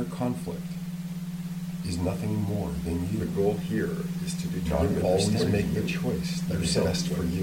conflict is nothing more than you. The goal here is to determine Not always make the choice that is best for you.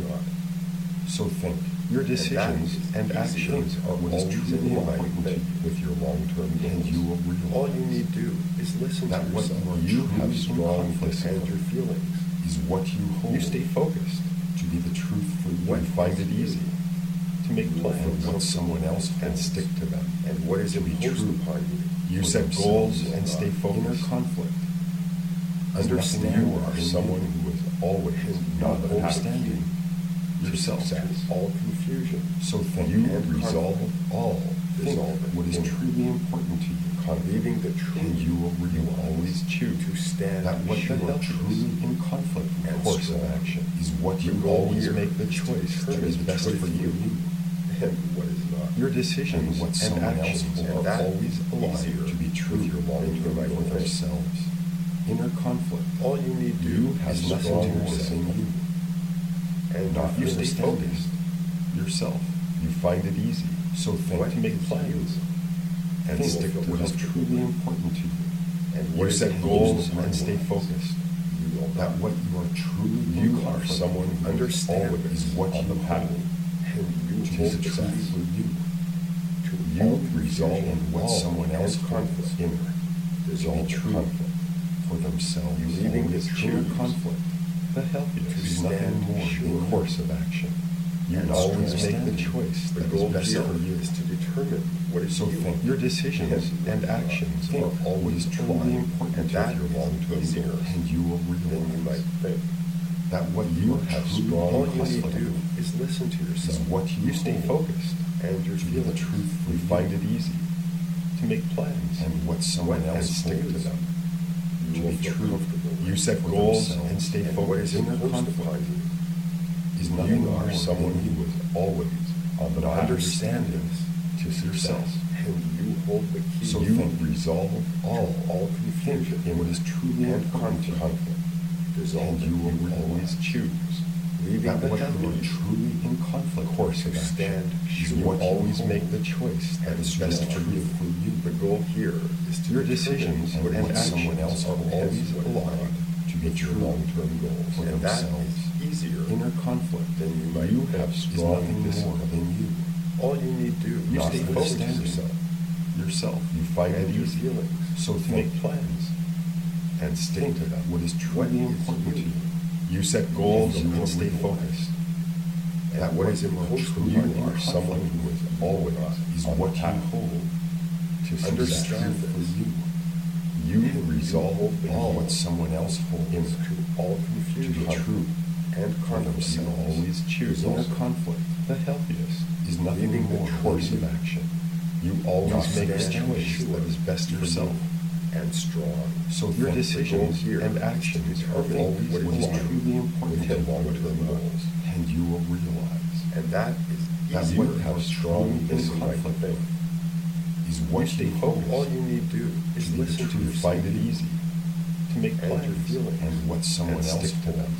So think. Your decisions and actions are what is truly important with your long-term goals. And you will realize all you need to do is listen that to what yourself. you have strong and discipline your feelings. is what you hold. You stay focused. To be the truth for you. What You find is it you? easy to make You plans feel what someone else comfortable and stick to them. And what is To be imposed true. upon you. You for set themselves goals will and not. stay focused. Inner conflict. Understand You that are you someone who is always not understanding yourself. All confusion. So think. You And resolve all. Think Resolve it. what is truly important to you. Leaving the truth. And you will always choose to stand that what you are truly in conflict with and course of strong. action is what The you goal always here make the is to choice that determine is the best choice for you. and what is not. Your decisions And what and someone else actions will. And are that always is aligned easier to be true with your long-term for goals. themselves. Inner conflict. All you need to You do have is nothing listen to to listen yourself. you. And Not you stay understanding focused. yourself. You find it easy. So think What to make is plans you? and Think stick to what what is is truly important to you. And You what is set imposed goals upon and you. stay focused. You will That not. what you are truly You in are conflict someone with understand always is what on you the have path. And you to be hold the the truth truth for you. to You all resolve confusion, what all someone else and holds conflict. inner to Resolve be true conflict. for themselves. You leaving Always the true truth conflict. The healthiest to is nothing stand more sure than course of action. You and always strong. make the choice The that goal is best here for you. is to determine what is So you. think. Your decisions and actions are always truly important and to that your is long-term easier goals. And you will than you might realize think. that what you have All strong you need to conflict do with is listen to is yourself. what you stay hold focused and your to be the feelings. truth for you. Find it easy to make plans and what someone What else and stick to holds them. You To will be feel true. comfortable You with set for goals themselves. and stay And what is focused. Inner imposed upon conflict you. is nothing You are more someone than who you is always on the path understanding to success. and you hold the key. So you resolve all confusion think in what is truly and important to conflict. Resolve And it. you will You always choose Leaving that the what you are truth truly in conflict course to of action stand is sure. what You always hold make the choice that and is best for strong. you. The goal here is to Your determine decisions what and is someone else are are always always aligned to be with your true long-term goals, for and that themselves. is easier. Inner conflict than you might you think. have Is strong nothing more discipline than you. All you need to do You is stay stay focused focused on yourself. Yourself, you find And it your easy. feelings. So to make plans and stick to them. What is truly What is important to you? you. You set goals You and stay realize focused. And That what what is you are imposed truly upon you are someone who is always is on what the you path hold to Understand success for this. you. You And resolve hold the all key what someone else holds to all to confusion be true and for conflict. themselves. You always choose Resolve inner conflict. The healthiest is nothing Leaving the more truth course of action. You always Not make a stand choice sure that is best for yourself you. and strong. So Your your decisions decisions here and is to actions are determine always what what is is truly important with to your your long-term long-term goals. goals. And you will realize And that is that easier what you have or strong than in you might conflict think. with is what stay you focused. hold. All you need to do is to be the listen to truth. yourself. Find it easy to make And your plans feelings. and what someone And else stick to them. holds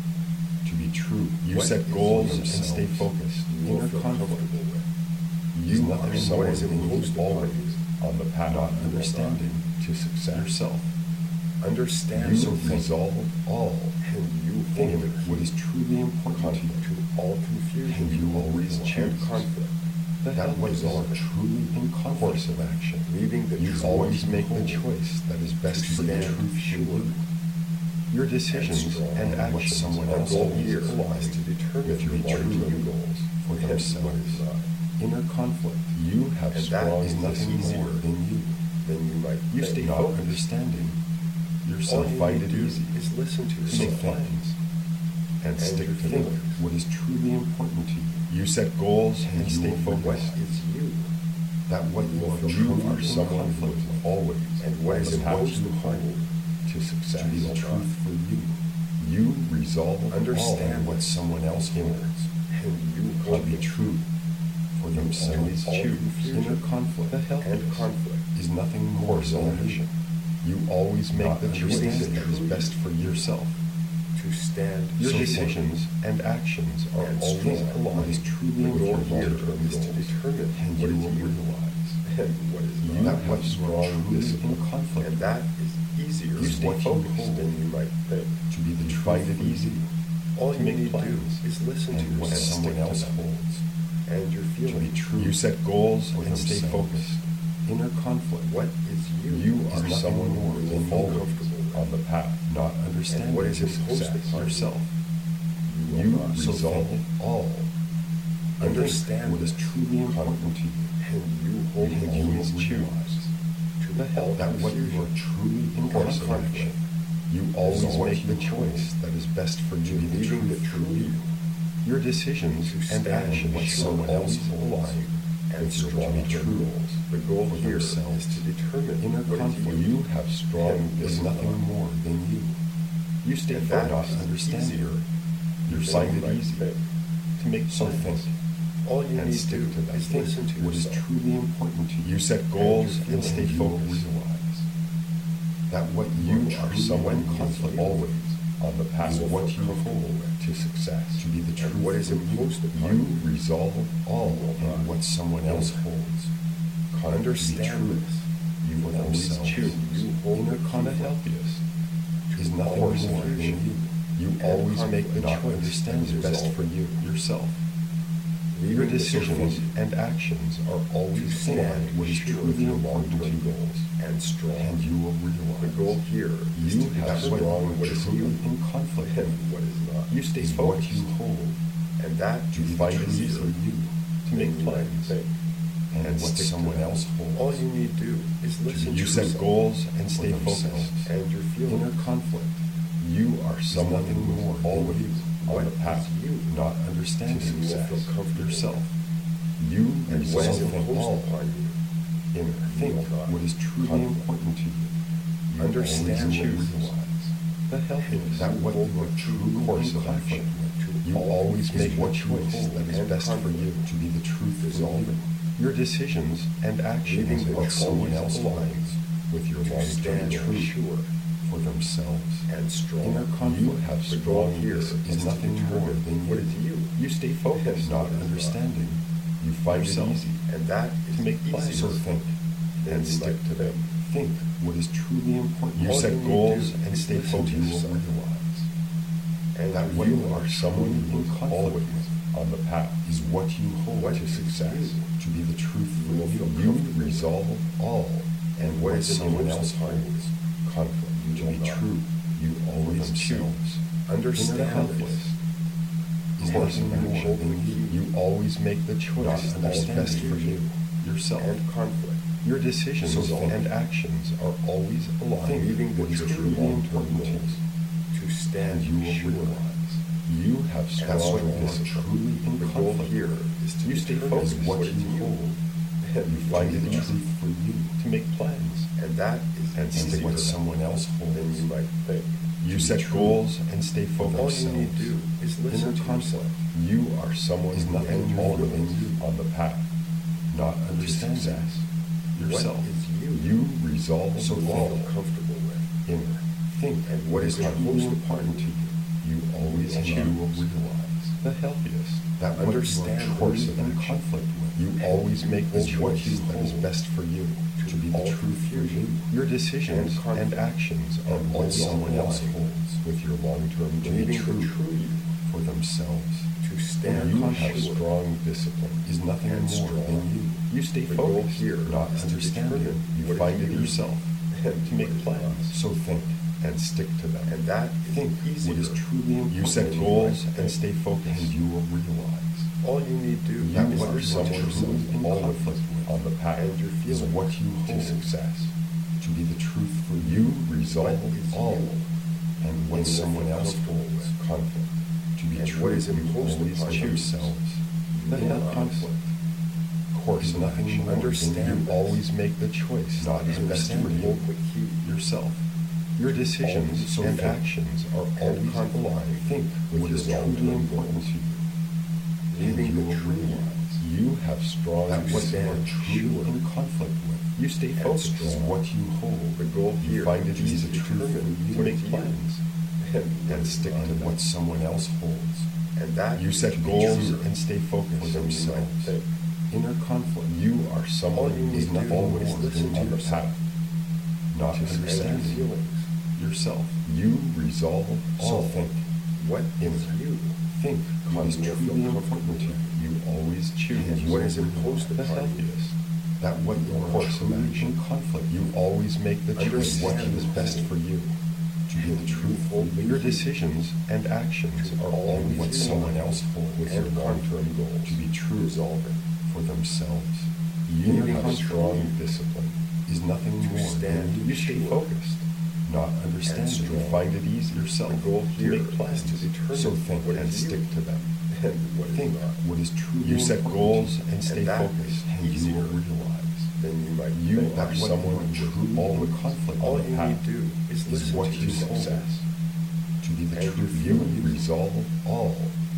to be true. You What set is goals and yourself stay focused. You will Inner feel conflict. comfortable with. You are are someone someone who who is is always always on the path not of understanding to success. Yourself. Understand You the thing, resolve all and you think hold the what key is truly important to to you. all confusion. And you always and choose conflict. that what is Resolve it. truly in course of action. Leaving the You truth always make the hold choice that is best to for the stand truth for sure you. Your decisions strong. and What actions someone are else will always hear aligned is to determine with your your long-term long-term goals for and what themselves. is not. Inner conflict. You have And that strong is nothing easier more than you. Then you might You think. stay Not focused. Understanding yourself. All you Find need it to do easy is listen to to yourself. make plans and stick your to feelings. what is truly important to you. You set goals and you stay will focused. What is you? That what you will are feel you comfortable are someone who is with. always And what on is the path imposed you upon hold you to success. to be the the truth truth for you. You resolve Understand all what someone else holds And you to hold be the true for themselves. all Choose confusion inner conflict. The and healthiest conflict. is nothing more than action. You always make Not the choice understanding that is truth. best for yourself. To stand Your sure decisions and actions are and always strong. aligned What is truly the with goal your here long-term is to goals. determine And what you is will you. realize and what is You not. have strong discipline, And that is easier You stay focused than you might think. to be the You truth find it for you, easy. All to you make need to do plans, is listen to and what yourself someone else holds, and your to be feelings. true. You set goals for and stay themselves. focused. Inner conflict. What is you? You is are nothing someone more who than is always comfortable with. on the path, not understanding what is your imposed success upon you, yourself. You You will not. So resolve think, all. understand what is this, truly important to you, and you hold and the you keys will realize to the help that what you are truly in course of conflict action with, you always is what make the you choice that is best for you, to the leaving truth the for true you. Your decisions to and stand actions what should someone always else align holds and with your strong long-term goals. The goal for here is themselves. to determine Inner what is conflict. you You have strong and is what is nothing not. more than you. You stay And that focused, is understanding. easier You than find you it might easy think. to make So plans. think. All you and need stick to to that. is listen to what is yourself. truly important to you. You set And goals your and stay feelings. focused. You will realize that what you are someone who is always on the path You of will what feel you hold comfortable to success, to be the truth. And what is for imposed you. upon You resolve all will not. and what someone else holds. Understand this. You will always themselves. choose. You hold Inner the key healthiest is to nothing all more than confusion you. You and always make the conflict, choice that is best resolve for you yourself. Your Leaving the decisions surface and actions are to always stand aligned what is sure of truly your important to long-term you, goals and strong. and you will The realize goal here is you to have determine strong what is truly you in conflict and with. what is not. You stay Is focused, what you hold, and that to is find it easier easy for you to than make you might plans, think. and what stick to someone them. else holds. All you need to do is listen to You set yourself goals and stay for themselves focused. and your feelings. Inner conflict. You are someone nothing who more is than always you. on What the path, is you? not understanding So you will success feel comfortable yourself. You and what is resolve imposed all. upon you. Inner think will not. what is truly Conflict. important to you. You Understand always choose realize the healthiest that what hold your the true true course of conflict action. to You all always make confusion what choice hold that is and best for you conflict. to be the truth for you. Resolving. Your decisions and actions Leaving the are what someone choice else alone aligns with your to long-term stand truth sure for themselves. and strong. Inner conflict. You have The goal strong here discipline is is to nothing more determine than what is you. You stay focused, and not what is not. understanding. You find it Yourself. easy And that is to make plans. easier So think than and you stick might to them. Think what is truly important. You All set you need goals to do and is stay listen to focused. You will yourself. realize And that your what you are feelings. someone who is always on the path is what you hold What to is success, you? to be the truth for You will feel you. comfortable. Resolve all and what what is someone imposed else upon you. holds. Conflict. You To will be not. true, you always choose. Understand Inner conflict is Course nothing of more action. than you. You always make the choice that is best for you yourself. and conflict. Your decisions and actions are always aligned Leaving the with your true true long-term important goals goals. to stand And you will sure. realize you have That's strong what you are discipline. truly in The goal conflict here is to you stay determine focused what what is you you. hold. And You find it what is easy not. for you to make plans And that is and easier stick what someone else than holds. you might think. You To be set true. goals and stay All focused. you need to do is listen Inner to conflict. yourself. You are someone Is who nothing and more more than than you on the path, not understanding success. yourself. What is you? You resolve So all feel comfortable with. inner think And what is truly imposed important upon to you. You always will choose. not. You will realize the healthiest that what you Understand are course what of you in action. conflict with. You always make the hold what choice you that is hold best for you to be the all truth for you. confusion Your decisions and conflict and actions are and what always someone else aligned holds with your long-term to be Leaving the true true you for themselves. to stand You have sure. strong discipline is nothing and more strong. than you. You stay The goal focused, here not is to understanding. determine You what is find it you yourself and to make what is plans. not. So think and stick to them. And that is think easier what is truly important. You set than you goals might and think. stay focused, and you will realize All you need to do that is what listen someone to who yourself is in conflict with on the path and your is feelings what you hold to success. To be the truth for you, resolve What is all, you? and what And you will someone feel else comfortable holds with. conflict. To be And true, what is you imposed always upon you choose yourselves. you The will hell not. conflict. Course You nothing more understand than you this. always make the choice Not that is best for understanding you the key. yourself. Your decisions So and think. actions are always conflict. aligned. Think With what your is long-term truly goals. important to you. Leaving And you the will true realize you have strong that what you are stand truly sure in conflict with. You stay and focused is strong. what you hold. The goal You here find it is easy to to truth determine for you to what make is you. plans and stick to what someone else holds. And that You is set to be goals true and stay focused than for you might themselves. think. Inner conflict. You are someone All you who is need not to do always is listen to on the yourself. path, not To understand understanding feelings. yourself. You resolve all. So Think. What is Inner. you? Think what is You will truly feel important comfortable to you. with. You always choose And what is imposed the upon you. healthiest. That what You your are course of truly action conflict. You always make the choice what Understand is best for you. To be the And truth. you hold the Your key decisions and actions to are all always what these someone feelings else holds with and your long-term conflict goals. To be true resolving. for themselves. You Leaving have the strong truth discipline is nothing to more stand than you stay sure focused. Not understanding, strong. find it easy yourself The goal to here make plans. is to determine So think what and is you stick to them. and what is Think not. what is truly You set important goals to you, and stay and that focused, is and you easier will realize Then you might you think are someone who true. all the conflict All on the you path need to do is is listen what to you your hold. success. To be the And truth, your you feelings. resolve all,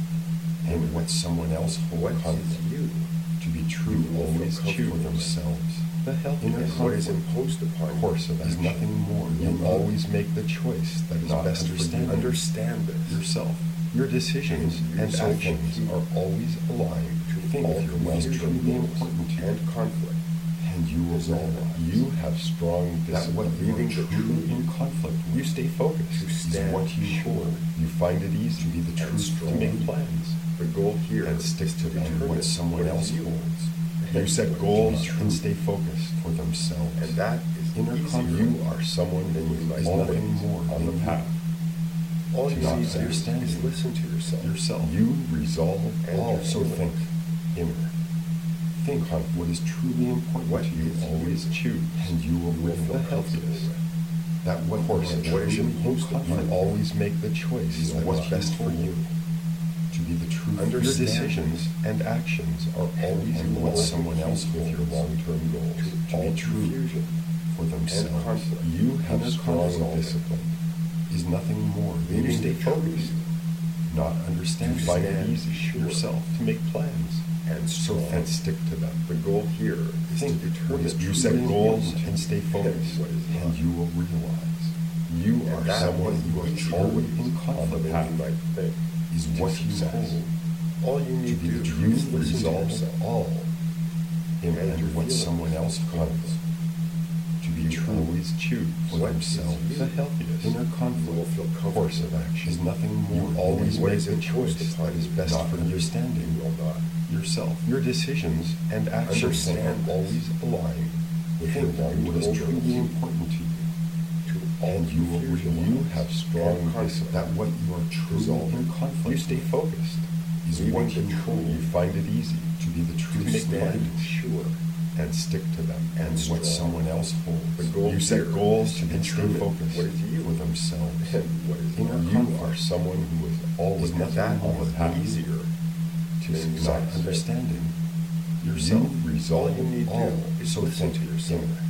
and what someone else What holds is conflict. you? To be true, You will feel always choose comfortable for with. themselves. The healthiest And what is imposed upon you course of is action nothing more You than always make the choice that is not best for you. Understand this. Yourself. Your decisions And and you so actions keep are always aligned to think all of your most confusion truly important to you. and conflict. And you will Resolve realize it. you have strong That discipline. what leaving You are the truly truth in conflict with. You stay focused. to Is stand what you sure. hold. You find it easy to be the And truth to strong. make plans. The goal here And stick is to them determine what someone what is else you. holds. And You what set is goals not. and stay focused for themselves. And that is Inner easier conflict. You are someone than who you might is always nothing more on than the you. path. All To you not need to do understand is you. listen to yourself. Yourself. You resolve And all. your So feelings. think. Inner. Think on what is truly important What to you. is Always you? choose, and you will You will feel feel the comfortable healthiest. with. That what course And of what is truly imposed upon you you always make the choice is that what is you best for hold. you. To be the truth. Your Understand decisions and actions are always and what hold someone the else key with your long-term goals. to To all be true confusion for themselves. conflict. You have Inner strong conflict. discipline. Is nothing more than you Leaving stay the focused. truth Not understand. to Find it stand easy sure. yourself to make plans. and So strong. and stick to them. The goal here is Think to what determine is you truly set goals important and stay focused, what is and not. you will realize you And are that someone what who you is are always in on the conflict way path. you might think Is to what you success. hold. All you To need be to the do truth is listen to resolve yourself. all in and your what feelings. someone else conflicts. To be You true, always choose for what is themselves you. the healthiest. Inner You conflict will feel course of comfortable. action is nothing more. You than always what make is the the choice choice that is best not for understanding You will not. yourself. Your decisions and actions Understand are always aligned with your Think what is long-term truly goals. important to you. To all And you will confusion you have strong and conflict. discipline. That what you are truly Resolve in it. conflict. You stay focused. Is Leaving what the you hold. truth You find it easy to be the truth. to Make stand plans sure. and stick to them. And what strong. someone else holds. The goal You set here goals is to and stay determine focused what is you for themselves. and what is Inner not. you are someone who is always And nothing that more is than easier to than you not might think. understanding yourself. You- Resolve all you need to all. do is So listen think to yourself. inner.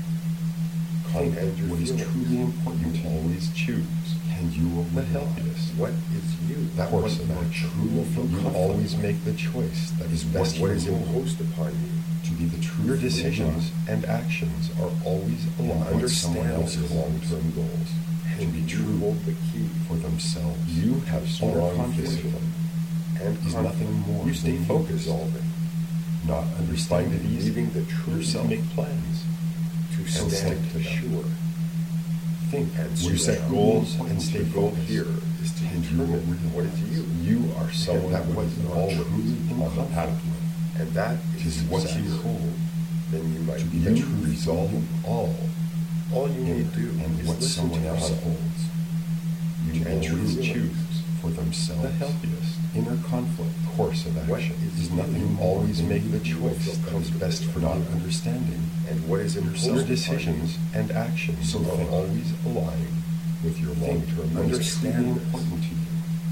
And Conflict your what is feelings. truly important to always choose, and you will the healthiest. What is you? That course of action, you always make the choice that is best what for is you. imposed upon you. To be the truth. Your decisions and actions are always aligned with someone understand else's this. long-term goals. To And be you true hold the key for themselves. You have strong discipline. and Is nothing more. You stay than focused. resolving. Not understanding it easy. Leaving the truth yourself. Make plans. to and stand stick to them. sure. Think. And You set strong. goals and stay The goal focused. here is to And you will determine what is you. You are someone that who what is you are always truly in on the path conflict with. And that Tis is what success. you hold. Then you might To be think. the true resolve all. All you need to do and is what listen someone to else yourself. holds. You And your always feelings. choose for themselves the healthiest. Inner conflict course of What action is is nothing. you? You always make the You will choice feel that is best for comfortable not with. understanding. And what is imposed Your upon decisions you. and actions So are think. always aligned with your long-term goals. Understand Truly this. important to you.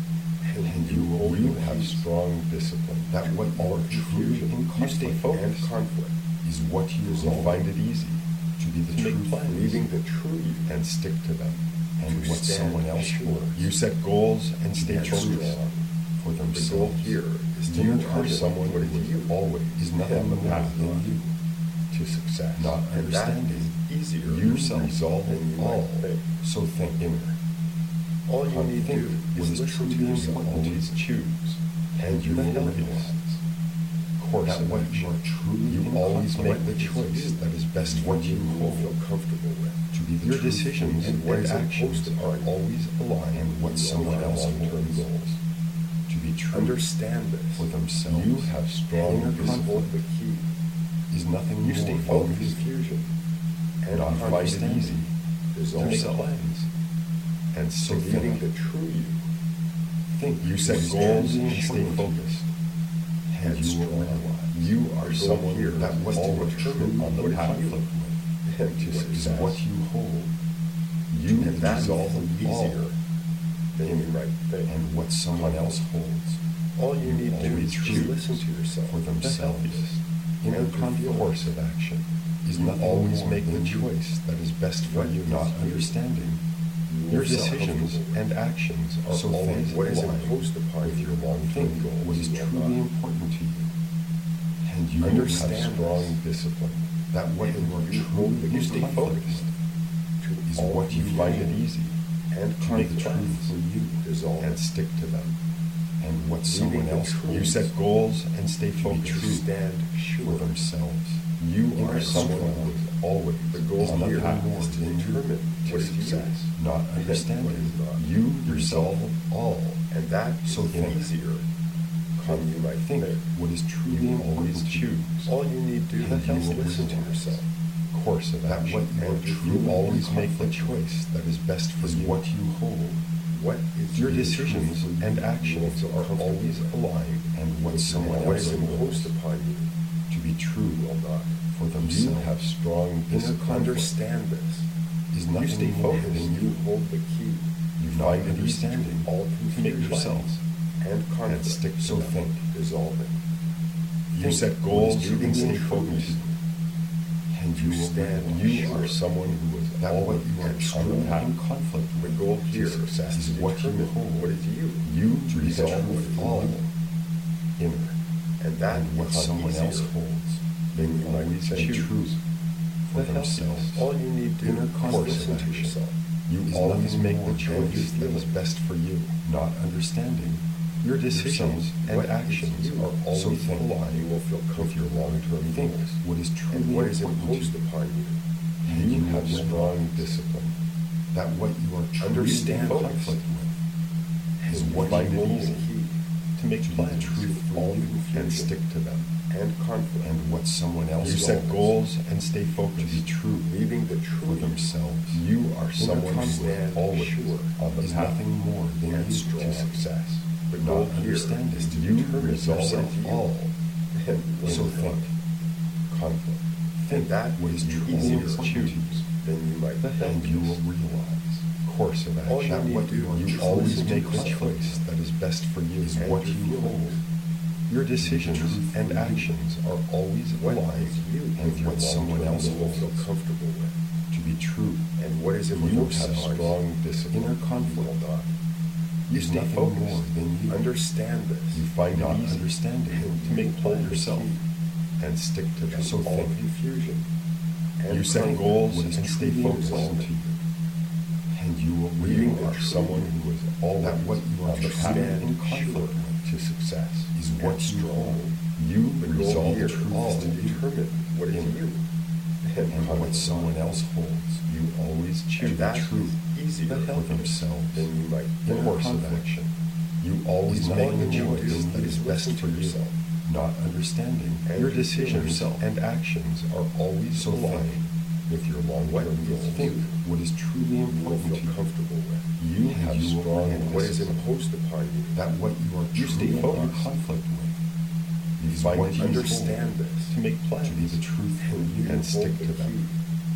And you have strong discipline. That what all confusion in conflict you stay focused. And conflict is what you resolve. Find it easy to be the truth, leaving the truth and stick to them. And to what stand someone else sure. holds. You set goals and stay And focused strong. for The goal themselves. here is to You are determine someone what who is you. always is nothing And but what path is not. in you to success. Not And that understanding. is easier You resolve than you all. might think. So think inner. All you need to Think do what is is listen to truly yourself. important. Always choose, and you The will healthiest. realize course that of what action. you are truly You in always conflict make the with choice you. that is best for What you. you will feel comfortable with. To be the your truth decisions and what and is actions imposed are upon you. always aligned And what with someone else long-term holds. goals. To be true Understand this. for themselves. You have strong inner hold conflict the key. is nothing You more stay than focused. Confusion and not find it understanding easy. Resolve to make yourself. plans. And so Believing think. the true you. Think. You set Stand goals in and stay front of you. focused. And And you will strong. realize you are The goal someone here that is what to you are determine true on the what is path you. with, And which is success. what you hold. You And that resolve is easier all than you might think. and what someone else holds. All you need to do always is choose listen to yourself. for themselves. And Inner your feelings. course of action is You not always always make than the you. choice that is best for What you, is not you? understanding. You Your will feel decisions comfortable with. and actions are So always think what is aligned imposed upon with you your long-term think goals. What is you will truly not. important to you. And you Understand have strong this. discipline. That what And you are you truly you stay in conflict focused with to is all what you find it feelings easy and to make conflicts. true for you Resolve and it. stick to them. And what Leaving someone the else truth you set goals and stay to be focused true. Stand for sure. themselves. You Inner are someone conflict. who is always The goal on the here path is to than determine to what is success, you not and what understanding. is not. You resolve all, And that is So think. easier than you might think think. what is truly You always always choose. All you need to do And is you will listen to realize yourself. Course of That action. what you are You truly always in make the conflict with choice that is best for is you. what you hold. What is Your you decisions truly and you will actions feel are comfortable always with. aligned, and what And someone what else is imposed holds upon you to be true will not. for themselves. You have strong Inner discipline. conflict Understand this. is You nothing stay more focused. than You hold the key. You Not find it easy understanding to all to make confusion yourselves and conflict. and stick to So them. think. Resolve it. You Think set what goals is and leading stay you focused. true. And you will stand you sure are someone who is that always what you are on the true path in conflict The with. goal to here success is is to what you determine hold. what is you. You To resolve determine all what inner And that and what is someone easier else holds. than you might always think. choose for The themselves. All you need to do Inner is course listen of to action. yourself. You Is always nothing make more the than choice you that is feel. best for you, not understanding. Your decisions and What is actions you? are So always think aligned you will feel with your comfortable. long-term Think goals. What is And truly what is important imposed to you. upon you. And you have will strong realize. discipline. That what you are truly Understand in focus. conflict with is And what find you it hold easy to make to be plans the truth for all you and and stick to them. and conflict. And what someone else You set goals and stay focused to be true Leaving the for true themselves. You are someone who stand is always sure on the is path nothing more than and you strong. to success. The Not goal here understanding is to you determine resolve yourself all. and So what think conflict. Think that what is is truly easier important to you. than you might And think. you will realize course of All action. you That need what to do you is always listen to make the yourself. choice that is best for you is And what your you hold. feelings. Your decisions truth and for you. actions are always What aligned is you and with your what someone long-term else goals holds feel comfortable with. to be true. And what is You imposed have upon strong you. discipline. Inner conflict will not. You is stay nothing focused. more than you. Understand this. You find not it easy understanding to make hold plans the yourself key and stick to them. to So all think. confusion. And You set conflict. goals What and is stay truly focused resolved. to you. And you will Leaving you the are true someone who is always that what you on the path understand in conflict sure with to success is and what you strong. hold. You The goal resolve here all is to determine what is in you and what conflict. someone else holds. You always choose And that the truth is easier for themselves. than you might In think. course of action, you always Is make all the you choice do that is is best listen for to you. yourself. Not understanding And your you feel decisions yourself. and actions are always So aligned with your What long-term is goals. you? Think what is truly You will important feel to you. comfortable with. You And have you strong and what is discipline. imposed upon you. That what you are You stay truly in focused. conflict with. You is find what it you useful understand this. to make plans To be the truth for and you you and stick hold to the them. key.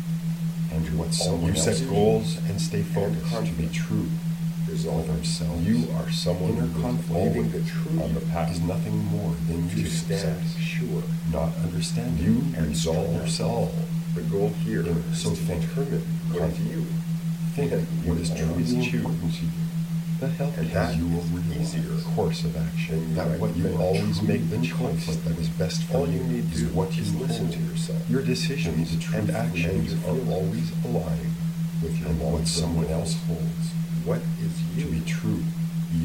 And to what all someone you else set goals and stay focused to be conflict. true Resolve for it. themselves. You are someone Inner who is conflict. always Leaving the true on the path is nothing more than To you stand success. sure. Not understanding You and resolve strong. yourself. The goal here In- is so to think. determine what is you. Think And what you is always truly choose. important to you. And And that you will is realize easier course of than action. you That might what you think. always Truly make the in choice conflict. that is best for All you you need is to do what you is listen hold. to yourself. Your decisions To be the and truth actions and your are feelings. always aligned with your what someone else holds. What is To you? be true, you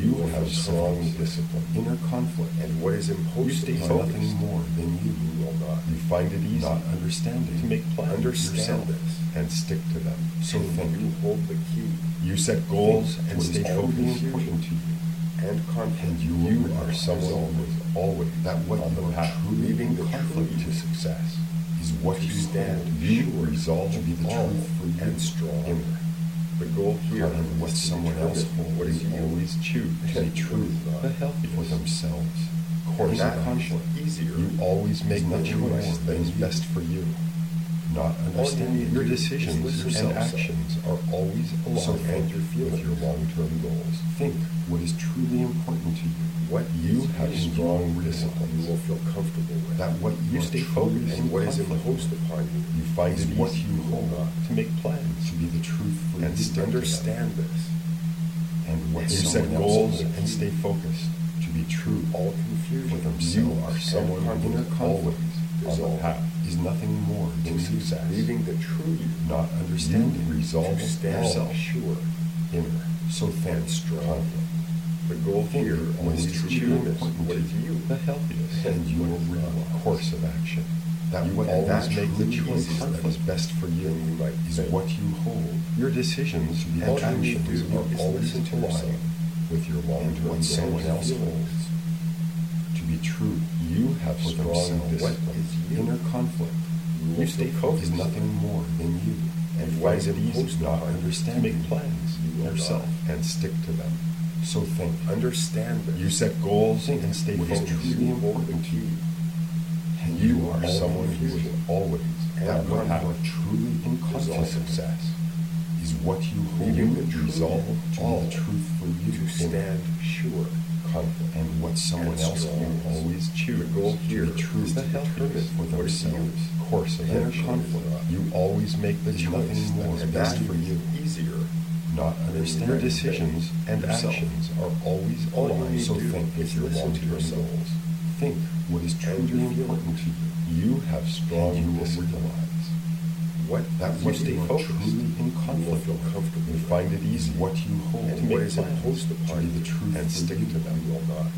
You will have feel strong comfortable. discipline, inner conflict, And what is you imposed stay upon nothing you more than you. will not. You find it easy, not understanding, to make plans Understand yourself this. and stick to them. So And think. you hold the key You set goals and what is stay all focused confusion to you. and conflict. And you are someone who is always that what on you the are path, truly leaving in the conflict true to success is what to you stand stand. You sure resolve to be the all truth for you and strong. inner. The goal here And what is to someone else determine holds what is is you always choose to and be what true, is not. the healthy for themselves. Course And of that conflict. is easier. You always make the Nothing choice more that than is you. best for you. Not understanding need your to do is decisions listen and to yourself. actions are always aligned So think with your long-term goals. Think what is truly important to you. What You is have you strong you disciplines. will feel comfortable with. That what you stay truly focused and what is conflict imposed with. upon you. You find is it what easy you will hold not. to make plans to be the truth for And you. Stick to them. understand this. And what And you you set set goals goals and stay focused to be true All confusion for themselves. you are someone and who inner is conflict always on the resolved path is nothing more than to success. leaving the true you. Not understanding You resolve to stand yourself sure inner. So think and strong. conflict. The goal Think here what is is to truly determine important what to is you. the healthiest, and you what will is realize not. a course of action. That You what always always make make the the choices choices that that is best for you you might is think. what you hold. Your decisions and All you need actions to do are is always listen to yourself. aligned with your long-term what someone else holds. To be true, you have For strong themselves. What discipline, is you? inner conflict. You will You stay feel focused is comfortable. nothing more than you. And You what find is it easy imposed not upon you understanding to make plans you will yourself not. and stick to them. So think. Understand this. You set goals and stay what is focused. truly important to you. And you are all someone who is confusion always and that what you conflict are truly in conflict resolve. success is what you hold. Leaving You the truth resolve to all be the truth for you to stand sure. conflict and what someone and else strong. will always choose The goal here to be true is to the healthiest for determine what is themselves. you. Course of Inner action. conflict. You always make the Is choice nothing more that is and best that for you. easier. Not understand your decisions and yourself. actions are always All you aligned. need So to do think is with your listen to long-term yourself. goals. Think what is And truly your important feelings. to you. You have strong And you will disciplines. What That is what you you are are truly truly in you will conflict feel with. comfortable You with. find it easy what you hold And to what make is plans imposed to upon be you the truth and for stick you. to them will not.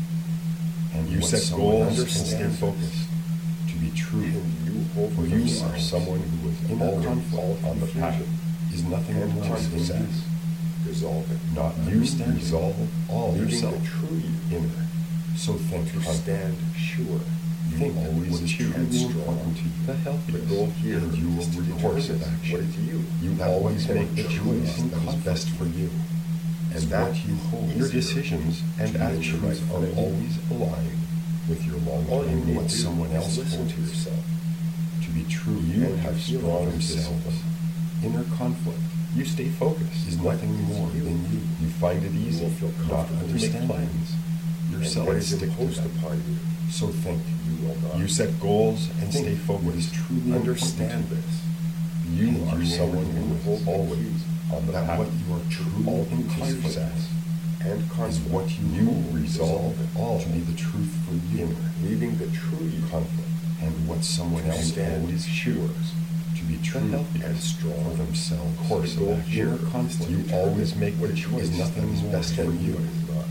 And you what set someone goals and understands stay this. focused to be true. And you hold For for you yourself are someone who is in all a conflict on the path confusion is nothing and more than conflict. success. Resolving. Not understanding resolve all Leaving yourself the true you inner. So think to stand sure. You think always what is choose truly strong. important to you. The The healthiest. goal here and you will is to recourse of determine action. what is you. You That always what make the you choice are. that is best for you. And Is that what you hold. Your easier decisions and to make the actions right are thing. always aligned with your All you long-term need what to do someone is else listen to holds. yourself. To be true, you And have your strong feelings. discipline. Inner conflict. You stay focused. Is What nothing is more you? than you. You find it easy will feel not comfortable to make with plans yourself And what and is stick to imposed them. upon you, So think. you will not. You set goals and Think stay focused. what is truly Understand this. You And are you someone will who hold is the always key on the path. What you are truly all in confusion success and is conflict. what you resolve all to be the truth for you. Leaving the true you Conflict and what someone to else stand always chooses to be true healthiest and strong for themselves. Course The goal of action. here Inner is to conflict. You determine always make what the is choice. Nothing that is more best for for you. what is not.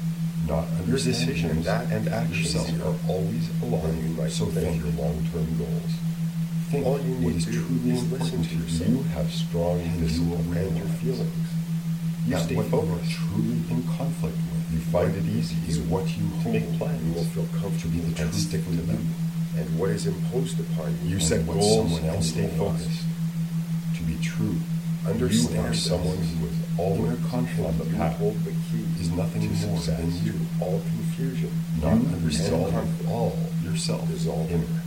Not your decisions that and actions easier are always than you aligned. might So think. think your long-term goals. Think All you what need is to do truly is listen important to to you. yourself. You have strong And you will discipline and your feelings. You That stay what you focused. are Truly in conflict with. You find it easy is what you hold. make plans. You will feel comfortable to be the and truth stick for to them. you. And what is imposed upon you. You and set what goals someone and else stay will not. focused. To be true, Understand you are this. someone who is always Inner conflict on the you path. hold the key Is nothing to more success, than you. to all confusion. Not You resolve and conflict. all yourself Resolve inner.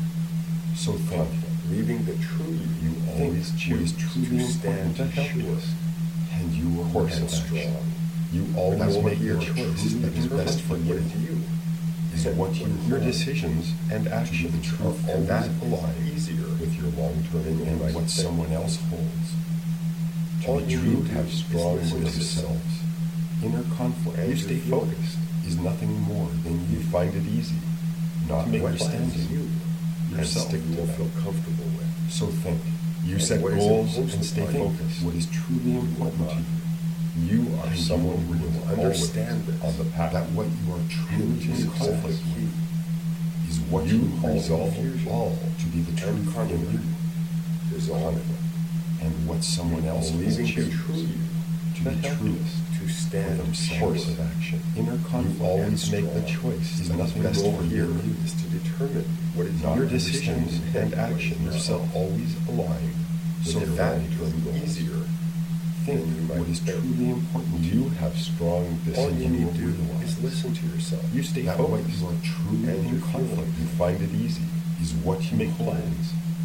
So think. Leaving the true You always think choose to truly stand important the sure healthiest, and you will course and of action. strong. You always That make what your you are choice truly that is best for determined you. what is you. Is And what you what is your not. decisions and actions the truth, are and always that is aligned easier with your long-term than you and might what think. someone else holds. To All be you true, need to have do is strong listen with to yourself. yourselves. Inner conflict. And You your stay feelings. focused. Is nothing more than you find it easy, not To make understanding plans you yourself. stick You to will them. feel comfortable with. So think. You And set what is goals imposed and stay upon you focused. What is truly important to you. You are someone who will understand understand on the path that what you are truly to in success conflict with is what you resolve confusion all to be the truth and in conflict. you, Dissolve it. and what someone else will Believing the choose true you to be truest to for stand themselves. sure. Course of action. Inner conflict. You always and make the strong choice is that nothing the best goal for here you. is to determine what is Your your decisions and actions yourself. are always aligned with So your that long-term is goals. easier. Think than you might what is think. truly important. You have strong All discipline. you need to do realize is listen to yourself. You stay that focused. what you are truly and in in conflict. conflict. You find it easy is what you make plans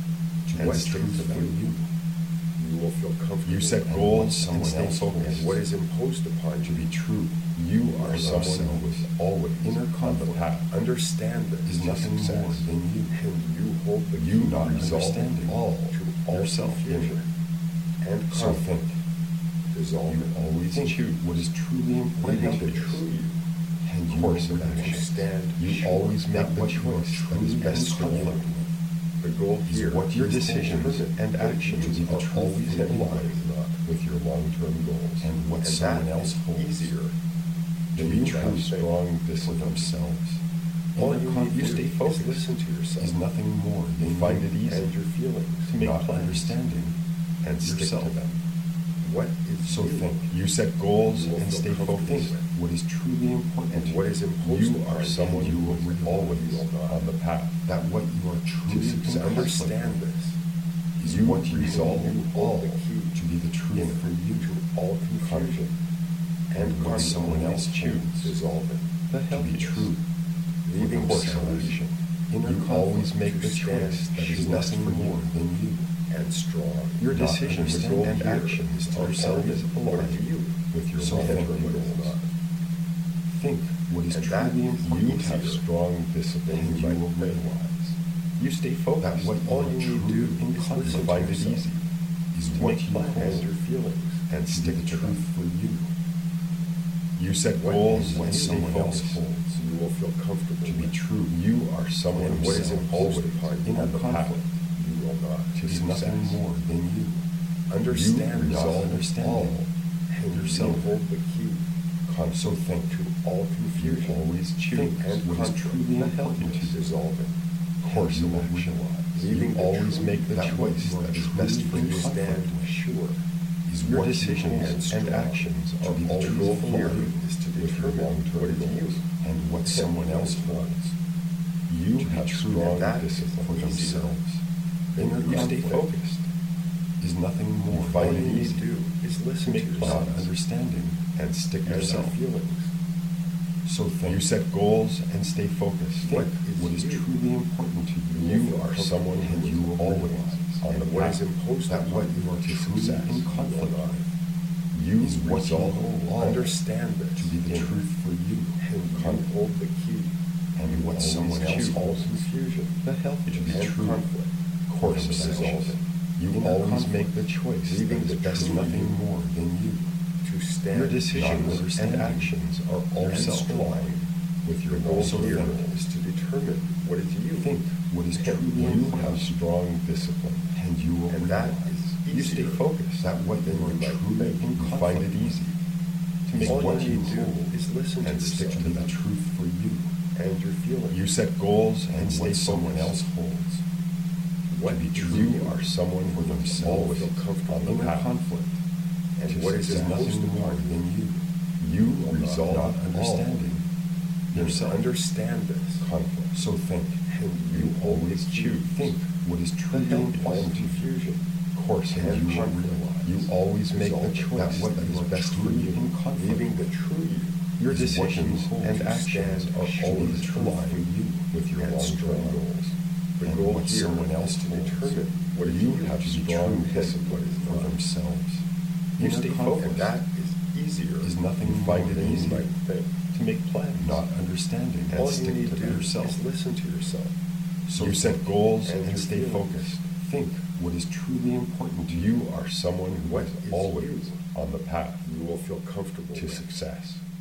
to And what stick truth to for them. you. You will feel comfortable. You set and goals what and someone stay else focused. and what is imposed upon To you be true, you are someone who is always inner on the conflict. path. Understand this Is to nothing success. more than you. And you hold the You key not to resolve understanding all to all yourself confusion and So conflict. think. Dissolve You it. always Think. choose what is truly important Leaving to the you. true you And you course of will action. stand You sure always that make the what you are choice that is truly best in for you. conflict with. The goal Is here what your is to decisions determine and what actions you are are always in aligned line with your long-term goals and what and someone that else is holds. easier To than be you true, might think. strong discipline themselves. All Inner you need conflict. to You stay do focused. is listen to yourself. Is nothing more than You find it easy and your feelings to make not plans understanding and stick yourself. to them. What is So you? think. You set goals You will and feel stay comfortable focused. with. What is truly important And to what you. is imposed You upon are you, someone you who will is realize always you will not. on the path. That what you are truly success. to understand this Is you what you resolve you all hold the key to be the truth for you. to all confusion and what conflict. someone else chooses. Dissolve it. To be true. Leaving course the of self action. inner You conflict always make to the stand choice that is sure nothing for more you than you. and strong. Your Not decisions understand and here actions is to are yourself always what aligned is you with your so long-term enter what is goals. not. Think what is And that truly is important. You have easier strong discipline than and you you might will think. realize. You stay focused. That what all you you need to do do in is conflict. listen to Find it yourself. easy is To what make you plans hold and your feelings and to stick be to truth them. for you. You set What goals is and you someone else focus. holds. You will feel comfortable To be with. true, you are someone And who what is is imposed always upon you in on the the path conflict, you will not to success. nothing more than you. Understand you resolve understanding all, and yourself. you hold the key So think to all you confusion always choose and what is conflict. truly important to you. Dissolve it. Course You of will action. realize, You leaving the always truth make the that what choice you are that is best for truly you. stand sure. Is Your what decisions decisions and strong. actions To are be the always goal here aligned is to with your determine long-term what is you goals and what and someone what else is not. holds. You To be have true, strong and that is discipline for easier themselves. than Inner you stay think. focused. Is nothing more All find you it need easy to do is to listen to make yourself plans, understanding, and stick and yourself. your feelings. So think. You set goals and stay focused. What Think is what is you? truly important to you. You You will are feel someone who comfortable you will with always on and the what path is imposed that upon what you you are to truly success in in conflict conflict with. with. You Is what you resolve hold. all Understand this to be the in truth for you. and you Conflict. hold the key And you what always someone else choose all holds. confusion The healthiest to be and true conflict. for Course of themselves. action. You Inner always conflict, make the choice leaving that is the best true nothing you more than you. to stand Your decisions and understanding actions are all and self-aligned with your The goal goals. So here think. is to determine what is you. Think what is And true. you You will have strong discipline, and you will And that realize. is You stay easier focused. That what than you are you might truly think. in You conflict find it with. easy To make All what you you need to do hold is listen to and stick yourself to the truth for you. and your feelings. You set goals and stay what someone focused. else holds. What To be is true, you are someone who themselves always feel comfortable on the with path conflict. And to what is success. imposed Nothing more upon than you. you. You will resolve not understanding yourself. Understand this. Conflict. So think. And You always hold the key choose. Think what is truly all important to you. confusion. Course and and you will conflict. realize. You always make the Resolve choice that what that you is are best for truly you in conflict. leaving the true you. Your is what you decisions hold and to actions stand are sure always the truth aligned for you with your and long-term strong. goals. The And goal what here someone else is to holds. determine what is You you have to be strong true and what discipline is for not. themselves. You Inner stay conflict, focused. and that is easier. Is nothing You find more it than easy you might think. to make plans, not understanding, and All you stick need to to do yourself. is listen to yourself. So you set goals and and your stay feelings. focused. Think what is truly important to you. You are someone who What is is always you? on the path You will feel comfortable to with. success.